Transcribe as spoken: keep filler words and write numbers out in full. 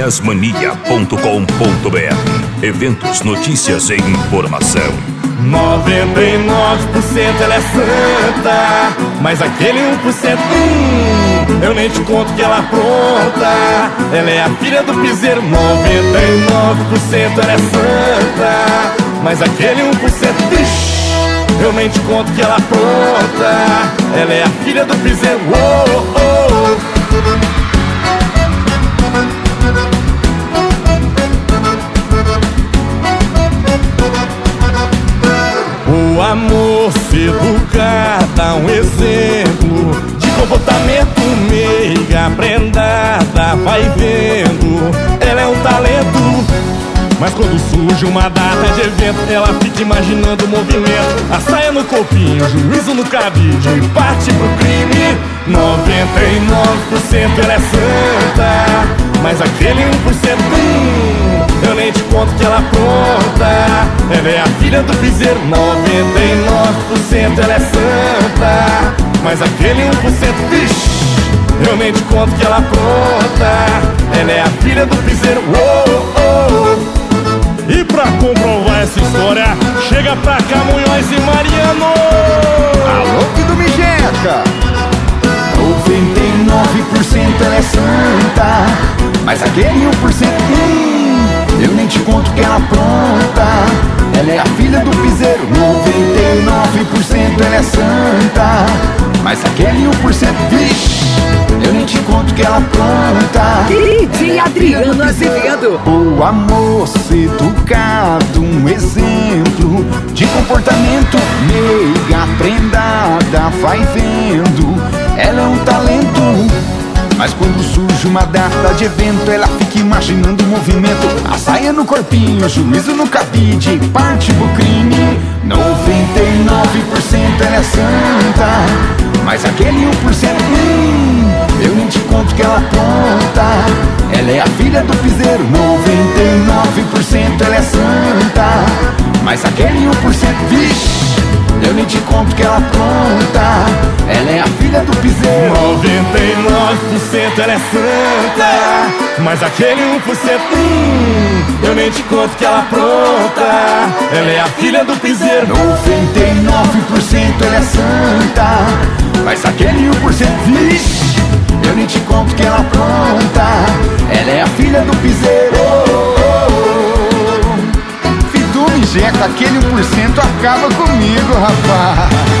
goiás mania ponto com ponto br. Eventos, notícias e informação. noventa e nove por cento ela é santa, mas aquele um por cento, hum, eu nem te conto que ela apronta. Ela é a filha do piseiro. Noventa e nove por cento ela é santa, mas aquele um por cento, vixi, eu nem te conto que ela apronta. Ela é a filha do piseiro. Oh, oh. O amor se educada, um exemplo de comportamento meiga, prendada, vai vendo. Ela é um talento, mas quando surge uma data de evento, ela fica imaginando o movimento. A saia no corpinho, juízo no cabide, parte pro crime. Noventa e nove por cento ela é santa, mas aquele um por cento, hum, eu nem te conto que ela apronta. Ela é a filha do piseiro. Noventa e nove por cento ela é santa, mas aquele um por cento, vixi, eu nem te conto que ela apronta. Ela é a filha do piseiro. Oh, oh. E pra comprovar essa história, chega pra cá Munhoz e Mariano. Alô, Fido Mijeca. Noventa e nove por cento ela é santa, mas aquele um por cento, hum, eu nem te conto que ela apronta. Ela é a filha do piseiro. Noventa e nove por cento ela é santa, mas aquele um por cento, vixi, eu nem te conto que ela apronta. D J Adriano Azevedo. O amor educado, um exemplo de comportamento meiga, prendada, vai vendo. Ela é um talento, mas quando surge uma data de evento, ela fica imaginando o movimento. A saia no corpinho, juízo no cabide, parte pro crime. Noventa e nove por cento ela é santa, mas aquele um por cento, hum, eu nem te conto que ela apronta. Ela é a filha do piseiro. Noventa e nove por cento ela é santa, mas aquele um por cento, vixi, eu nem te conto que ela apronta. Ela é a filha do piseiro. Noventa e nove por cento ela é santa, mas aquele um por cento, hum, eu nem te conto que ela apronta. Ela é a filha do piseiro. Noventa e nove por cento ela é santa, mas aquele um por cento, vixe, eu nem te conto que ela apronta. Ela é a filha do piseiro. Oh, oh, oh. Fido Mijeca, aquele um por cento acaba comigo, rapaz.